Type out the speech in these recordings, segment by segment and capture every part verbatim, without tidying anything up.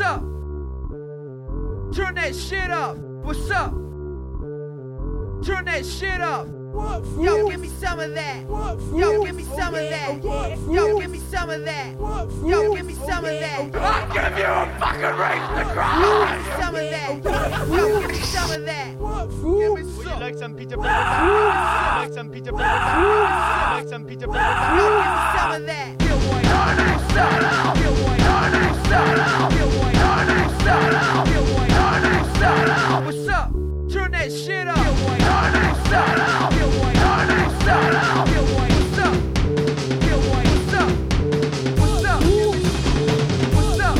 up? Turn that shit up. What's up? Turn that shit up. Yo, give me some of that. Yo, give me some of that. Yo, give me some of that. Yo, give me some of that. I'll give you a fucking race to cry. Yo, give me some of that. Yo, give me some of that. Give me some. Would you like some Peter Pan? Would you like some Peter Pan? Would you like some Peter Pan? Yo, give me some of that. Yo, boy. Turn it style. Yo, boy. Turn it style. Yo, boy. Turn it style. Yo, boy. Turn it style. What's up? Turn that shit up. Yo, boy. Turn it style. Yo, boy. Turn it style. Yo, boy. What's up? Yo, boy. What's up? What's up? What's up?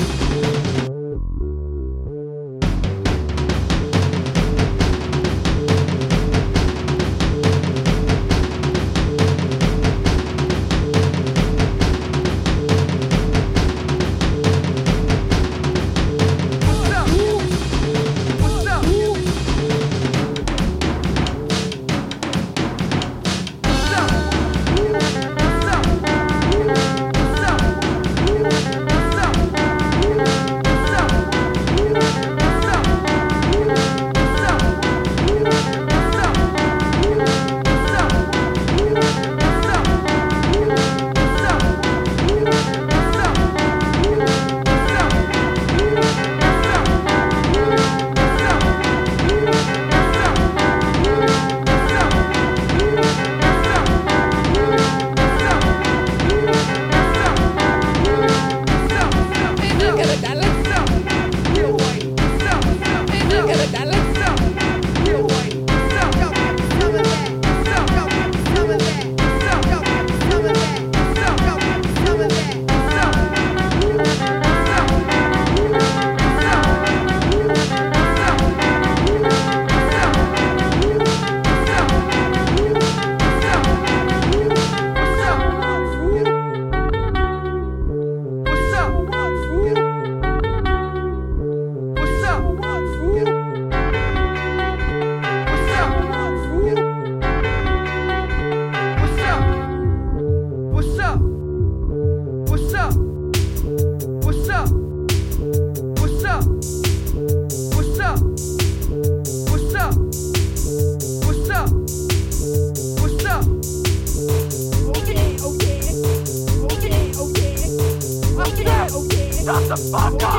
Shut the fuck up!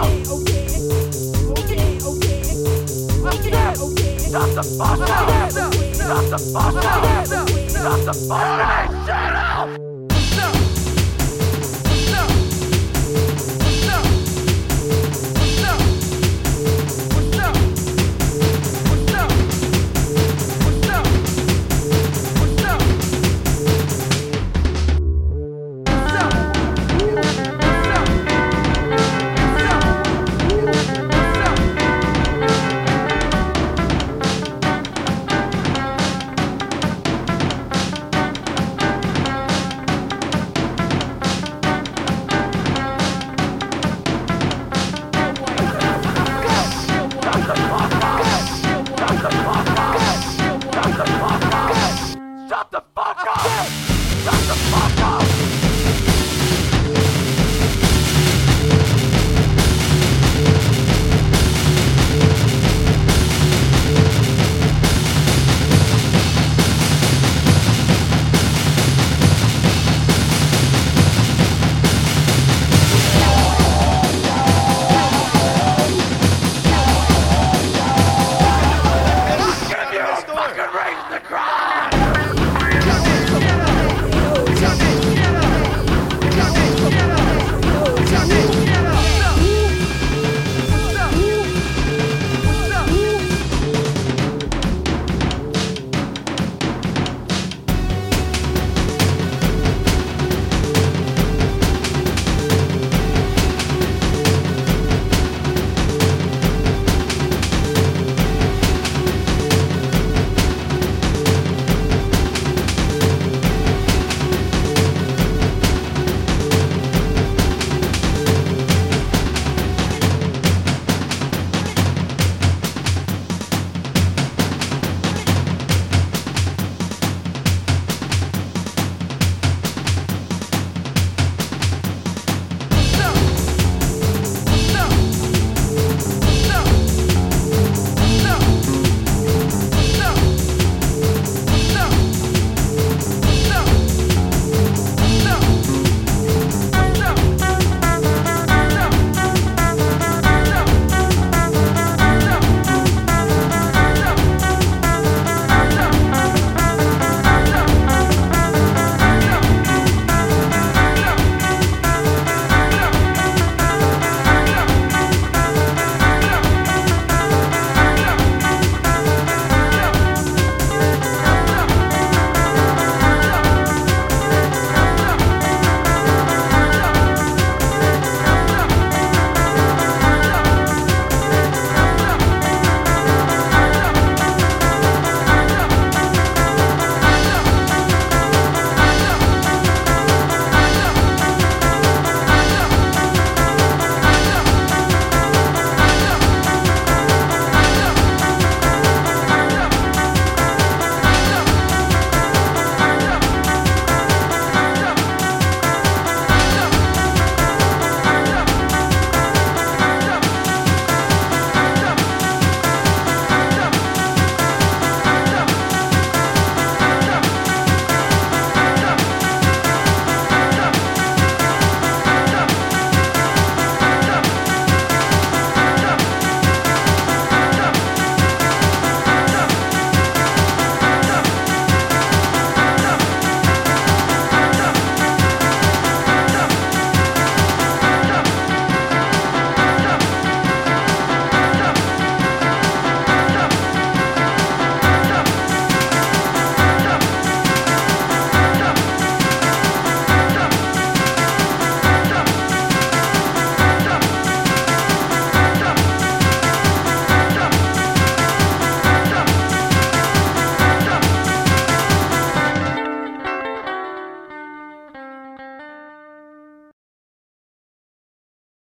Shut the fuck up! Shut the fuck up! Shut the fuck up! Shut up!